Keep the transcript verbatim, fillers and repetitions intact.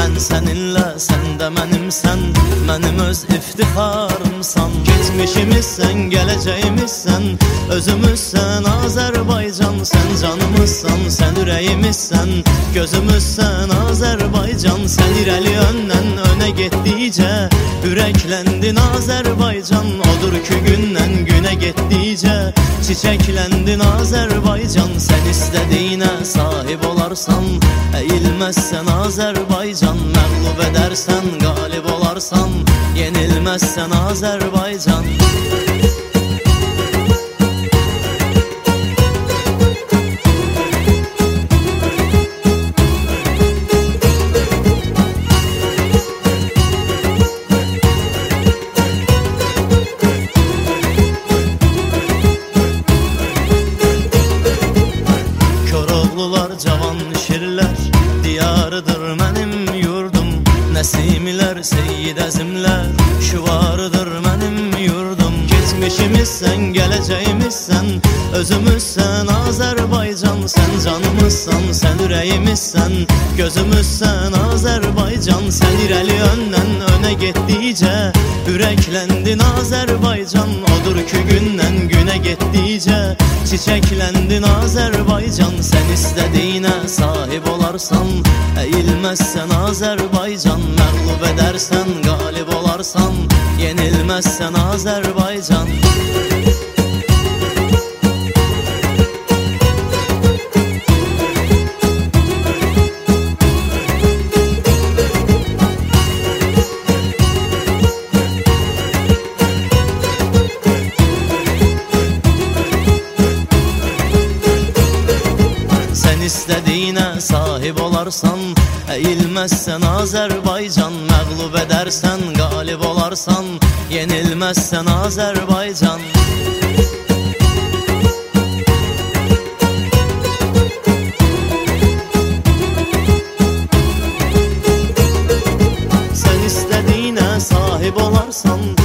Mən səninlə, sən də mənimsən, mənim öz iftixarımsan. Keçmişimizsən, gələcəyimizsən, özümüzsən Azərbaycan. Sən canımızsan, sən ürəyimizsən, gözümüzsən Azərbaycan. Sən irəli öndən önə getdikcə ürəkləndin Azərbaycan. Odur ki gündən günə getdikcə çiçəkləndin Azərbaycan. Sən istədiyinə sahib olarsan, əyilməzsən Azərbaycan. Məğlub edərsən, qalib olarsan, yenilməzsən Azərbaycan. Cavan şirlər diyarıdır mənim yurdum. Nəsimlər, seyyid əzimlər şüvarıdır mənim yurdum. Keçmişimizsən, gələcəyimizsən, özümüzsən Azərbaycan. Sən canımızsan, sən ürəyimizsən, gözümüzsən Azərbaycan. Sən irəli öndən önə getdikcə ürəkləndin Azərbaycan. Odur ki gündən günə getdikcə çiçəkləndin Azərbaycan. Sən istədiyinə sahib olarsan, əyilməzsən Azərbaycan. Məğlub edərsən, qalib olarsan, yenilməzsən Azərbaycan. İstədiyinə sahib olarsan, əyilməzsən Azərbaycan. Məğlub edərsən, qalib olarsan, yenilməzsən Azərbaycan. Sən istədiyinə sahib olarsan,